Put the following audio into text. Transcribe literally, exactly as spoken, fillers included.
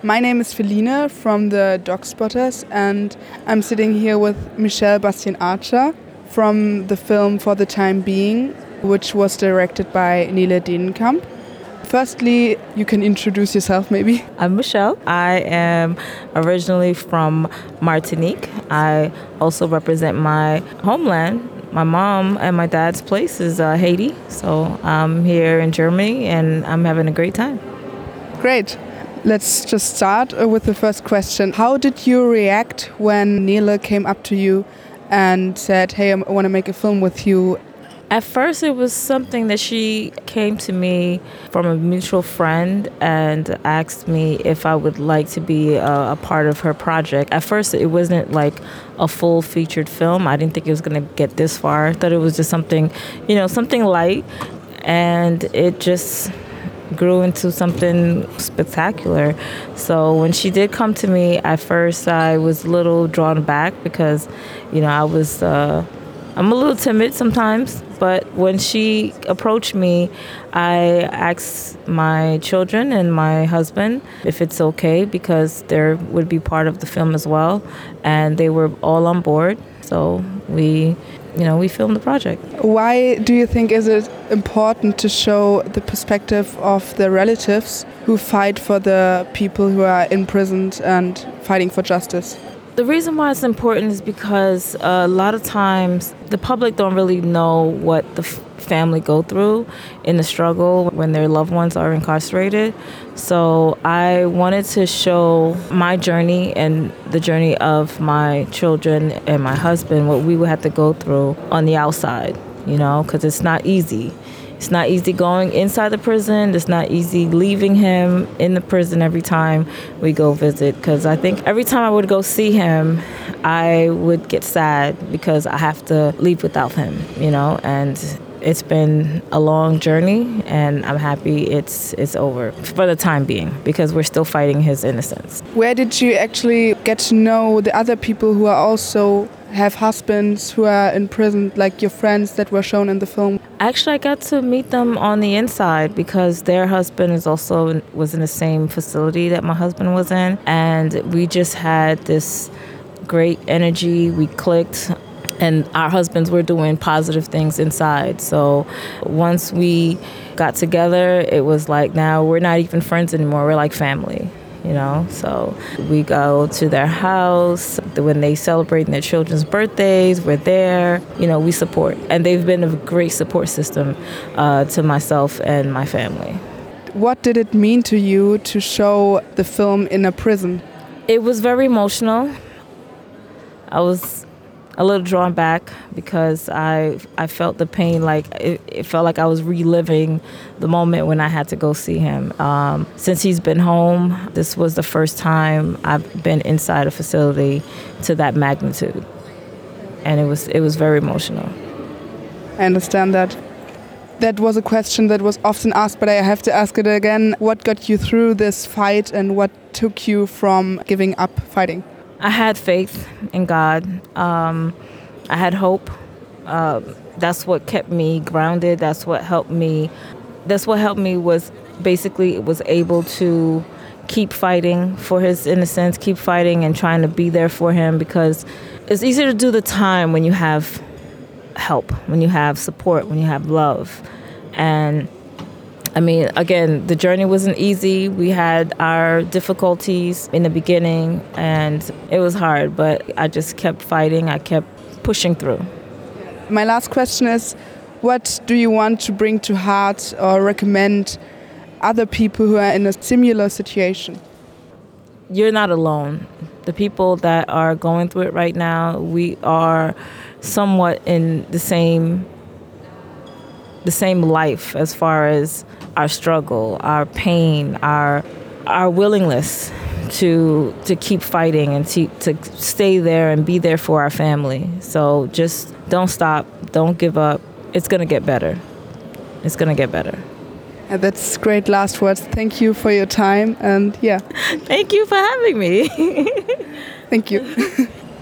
My name is Feline from the Dog Spotters, and I'm sitting here with Michelle Bastien Archer from the film For the Time Being, which was directed by Nele Denenkamp. Firstly, you can introduce yourself maybe. I'm Michelle. I am originally from Martinique. I also represent my homeland. My mom and my dad's place is uh, Haiti, so I'm here in Germany and I'm having a great time. Great. Let's just start with the first question. How did you react when Nele came up to you and said, hey, I want to make a film with you? At first, it was something that she came to me from a mutual friend and asked me if I would like to be a, a part of her project. At first, it wasn't like a full featured film. I didn't think it was going to get this far. I thought it was just something, you know, something light. And it just grew into something spectacular. So when she did come to me, at first I was a little drawn back because, you know, I was, uh, I'm a little timid sometimes. But when she approached me, I asked my children and my husband if it's okay because they would be part of the film as well. And they were all on board. So we, you know, we filmed the project. Why do you think is it important to show the perspective of the relatives who fight for the people who are imprisoned and fighting for justice? The reason why it's important is because a lot of times the public don't really know what the f- family go through in the struggle when their loved ones are incarcerated. So I wanted to show my journey and the journey of my children and my husband, what we would have to go through on the outside, you know, because it's not easy. It's not easy going inside the prison. It's not easy leaving him in the prison every time we go visit. Because I think every time I would go see him, I would get sad because I have to leave without him, you know. And it's been a long journey, and I'm happy it's it's over for the time being because we're still fighting his innocence. Where did you actually get to know the other people who are also have husbands who are in prison, like your friends that were shown in the film? Actually, I got to meet them on the inside because their husband is also was in the same facility that my husband was in, and we just had this great energy. We clicked, and our husbands were doing positive things inside. So once we got together, it was like now we're not even friends anymore. We're like family. You know, so we go to their house. When they celebrate their children's birthdays, we're there. You know, we support. And they've been a great support system uh, to myself and my family. What did it mean to you to show the film in a prison? It was very emotional. I was a little drawn back because I I felt the pain, like it, it felt like I was reliving the moment when I had to go see him. Um, since he's been home, this was the first time I've been inside a facility to that magnitude. And it was it was very emotional. I understand that. That was a question that was often asked, but I have to ask it again. What got you through this fight and what took you from giving up fighting? I had faith in God. Um, I had hope. Uh, that's what kept me grounded. That's what helped me. That's what helped me was basically was able to keep fighting for his innocence, keep fighting and trying to be there for him because it's easier to do the time when you have help, when you have support, when you have love. And I mean, again, the journey wasn't easy. We had our difficulties in the beginning, and it was hard, but I just kept fighting. I kept pushing through. My last question is, what do you want to bring to heart or recommend other people who are in a similar situation? You're not alone. The people that are going through it right now, we are somewhat in the same the same life as far as our struggle, our pain, our our willingness to to keep fighting and to, to stay there and be there for our family. So just don't stop, don't give up. It's gonna get better. It's gonna get better. And that's great last words. Thank you for your time and yeah. Thank you for having me. Thank you.